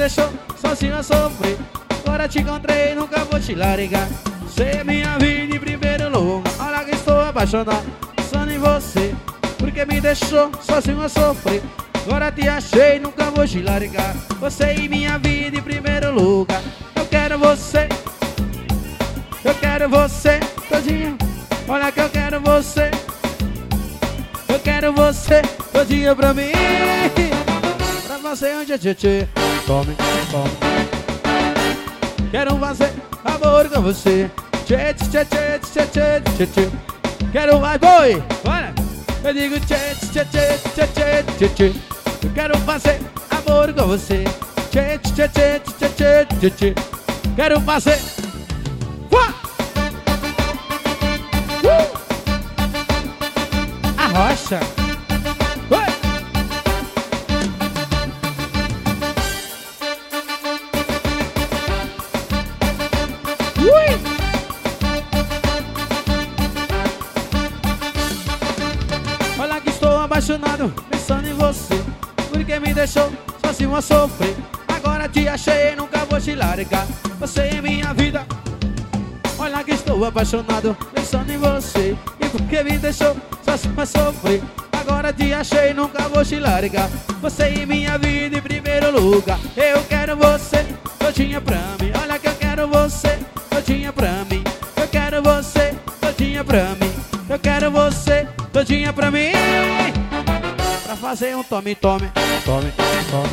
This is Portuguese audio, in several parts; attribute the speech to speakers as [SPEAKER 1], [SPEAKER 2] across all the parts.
[SPEAKER 1] deixou sozinho a sofrer. Agora te encontrei, nunca vou te largar. Você é minha vida em primeiro lugar. Olha que estou apaixonado, pensando em você, porque me deixou sozinho a sofrer. Agora te achei, nunca vou te largar. Você é minha vida em primeiro lugar. Eu quero você, eu quero você todinha. Olha que eu quero você, eu quero você todinha pra mim. Pra fazer um tchê-tchê, tome, tome. Quero fazer amor com você, tchê-tchê-tchê-tchê-tchê-tchê. Quero mais boi, olha. Eu digo tchê-tchê-tchê-tchê-tchê-tchê. Eu quero fazer amor com você, tchê-tchê-tchê-tchê-tchê-tchê. Quero fazer a rocha. Olha que estou apaixonado, pensando em você, porque me deixou sozinho a sofrer. Agora te achei, nunca vou te largar. Você é minha vida. Olha que estou apaixonado, pensando em você, e porque me deixou sozinho a sofrer. Agora te achei, nunca vou te largar. Você é minha vida em primeiro lugar. Eu quero você todinha pra mim. Olha que eu quero você todinha pra mim. Eu quero você todinha pra mim. Eu quero você todinha pra mim. Pra fazer um tome, tome, tome, tome.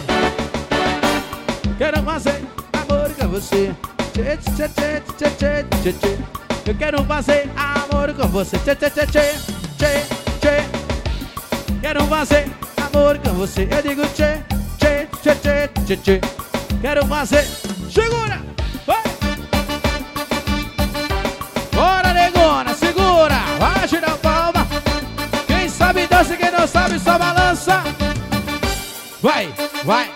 [SPEAKER 1] Quero fazer amor com você, tchê, tchê, tchê, tchê, tchê, tchê, tchê. Eu quero fazer amor com você, tchê, tchê, tchê, tchê, tchê, tchê. Quero fazer amor com você. Eu digo tchê, tchê, tchê, tchê, tchê, tchê. Quero fazer. Segura! Vai! Bora, negona, segura! Vai, gira a palma. Quem sabe dança, quem não sabe só balança. Vai, vai!